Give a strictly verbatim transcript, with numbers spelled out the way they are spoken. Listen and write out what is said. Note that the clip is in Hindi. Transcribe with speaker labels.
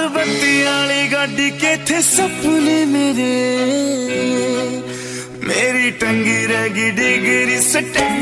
Speaker 1: बत्ती वाली गाड़ी के थे सपने मेरे, मेरी टंगी रहेगी डिगरी सटे।